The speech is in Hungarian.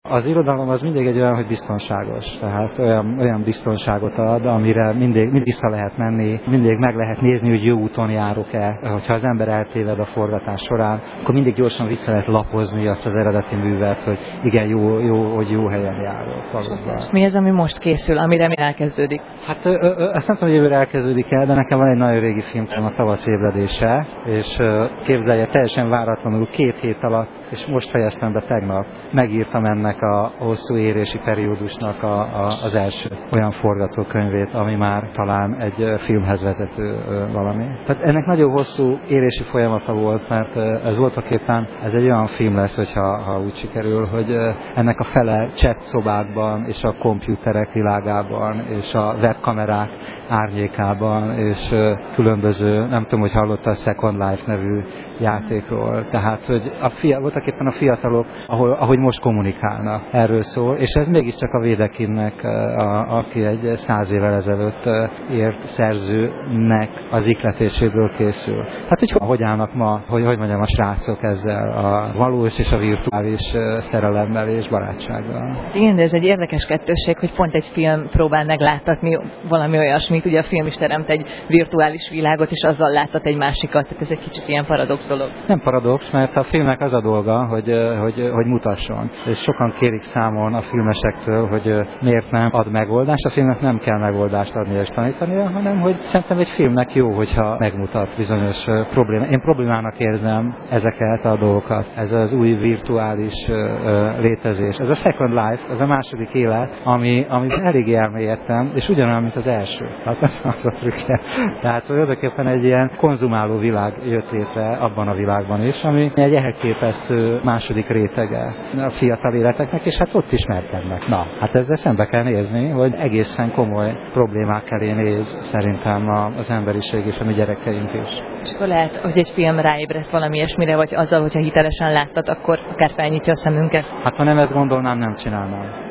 Az irodalom az mindig egy olyan, hogy biztonságos, tehát olyan biztonságot ad, amire mindig vissza lehet menni, mindig meg lehet nézni, hogy jó úton járok-e. Hogyha az ember eltéved a forgatás során, akkor mindig gyorsan vissza lehet lapozni azt az eredeti művet, hogy igen, hogy jó helyen járok. Valóban. Mi az, ami most készül, amire mi elkezdődik? Hát azt nem tudom, hogy jövőre elkezdődik el, de nekem van egy nagyon régi film, a Tavasz ébredése, és képzelje, teljesen váratlanul 2 hét alatt, és most fejeztem be tegnap, megírtam ennek a hosszú érési periódusnak az első olyan forgatókönyvét, ami már talán egy filmhez vezető valami. Tehát ennek nagyon hosszú érési folyamata volt, mert ez voltaképpen ez egy olyan film lesz, hogyha úgy sikerül, hogy ennek a fele chat szobákban, és a komputerek világában, és a webkamerák árnyékában, és különböző, nem tudom, hogy hallotta a Second Life nevű játékról. Tehát, hogy voltaképpen a fiatalok, ahogy most kommunikálnak, erről szól, és ez mégiscsak a Védekinnek, aki egy 100 évvel ezelőtt ért szerzőnek az ihletéséből készül. Hát, hogy állnak ma, hogy mondjam, a srácok ezzel a valós és a virtuális szerelemmel és barátsággal. Igen, de ez egy érdekes kettősség, hogy pont egy film próbál megláttatni valami olyasmit, ugye a film is teremt egy virtuális világot, és azzal láttat egy másikat, tehát ez egy kicsit ilyen paradox dolog. Nem paradox, mert a filmnek az a dolga, hogy mutasson. És sokan kérik számon a filmesektől, hogy miért nem ad megoldást. A filmnek nem kell megoldást adni és tanítania, hanem hogy szerintem egy filmnek jó, hogyha megmutat bizonyos problémát. Én problémának érzem ezeket a dolgokat. Ez az új virtuális létezés. Ez a Second Life, ez a második élet, ami elég elmélyedtem, és ugyanolyan, mint az első. Hát ez az a trükkje. Tehát tulajdonképpen egy ilyen konzumáló világ jött létre abban a világban is, ami egy elképesztő második rétege a fiatal életeknek, és hát ott ismerkednek. Na, hát ezzel szembe kell nézni, hogy egészen komoly problémák elé néz szerintem az emberiség és a mi gyerekeink is. És akkor lehet, hogy egy film ráébreszt valami ilyesmire, vagy azzal, hogyha hitelesen láttat, akkor akár felnyitja a szemünket? Hát ha nem ezt gondolnám, nem csinálnám.